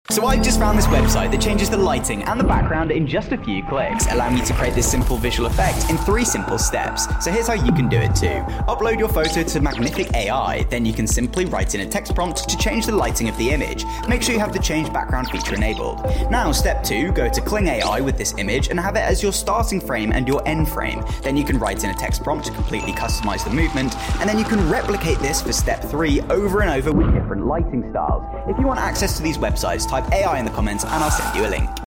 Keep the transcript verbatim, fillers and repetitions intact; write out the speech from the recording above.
So I've just found this website that changes the lighting and the background in just a few clicks, allowing you to create this simple visual effect in three simple steps. So here's how you can do it too. Upload your photo to Magnific A I, then you can simply write in a text prompt to change the lighting of the image. Make sure you have the change background feature enabled. Now step two, go to Kling A I with this image and have it as your starting frame and your end frame. Then you can write in a text prompt to completely customize the movement, and then you can replicate this for step three over and over with different lighting styles. If you want access to these websites, type A I in the comments and I'll send you a link.